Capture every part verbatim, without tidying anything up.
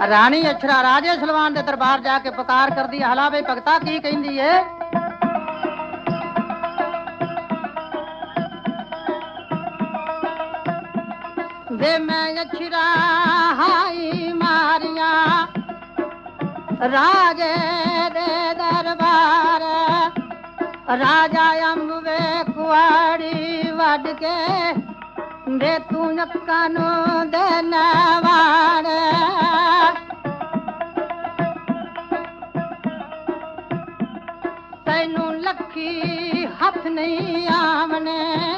रानी अक्षरा राजे Salwan दे दरबार जाके पुकार कर दी, हला बे भगता की कहंदी है। वे मैं अक्षरा हाई मारिया राजे दे दरबार, राजा अम्बे कुआड़ी वड के दे तू नक्कानू देने वाड़। तैनू लखी हथ नहीं आमने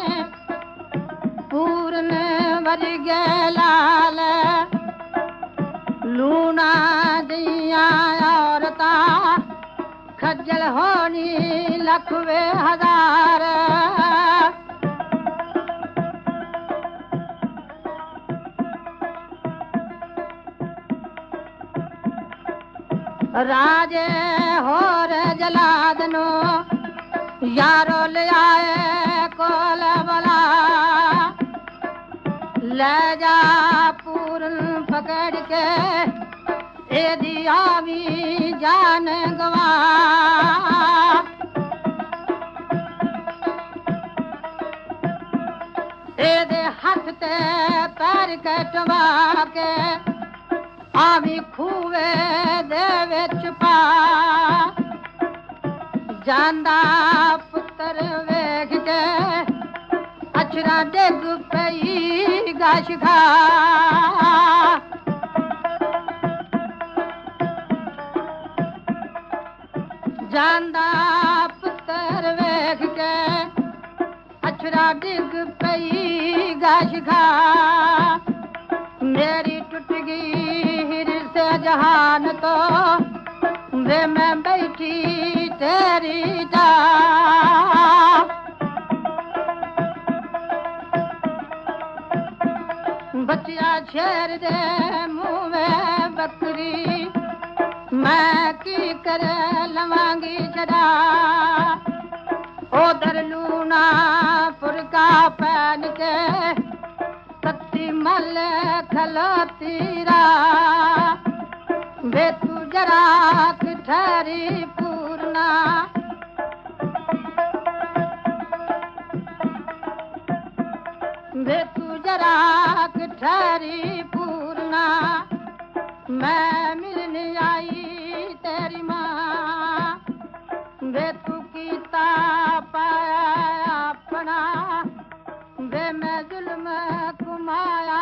पूरन वरगे लाल, लूना दिया औरता खज्जल होनी लखवे हजार। राजे होर जलादनो यारो ले आए कोल बला, ले जा पूरन पकड़ के एदी आवी जान गवा। एदे हाथ ते पैर कटवा के आवी खूवे दे विच पा। जांदा पुत्र वेख के अक्षरा डिग पई गश खा। जांदा पुत्र वेख के अक्षरा डिग पई गश खा। मेरी टूट गई हिरस जहान तो वे मैं बैठी तेरी जा। बचिया शेर दे मुँह में बकरी, मैं की कर लवांगी जरा। उधर लूना फुरका पहन के सत्ती मल खलोती रा। वे तू जरा ठहरी पूर्णा, वे तू जरा ठहरी पूर्णा। मैं मिलने आई तेरी माँ, वे तू कीता पाया अपना। वे मैं जुल्म कुमाया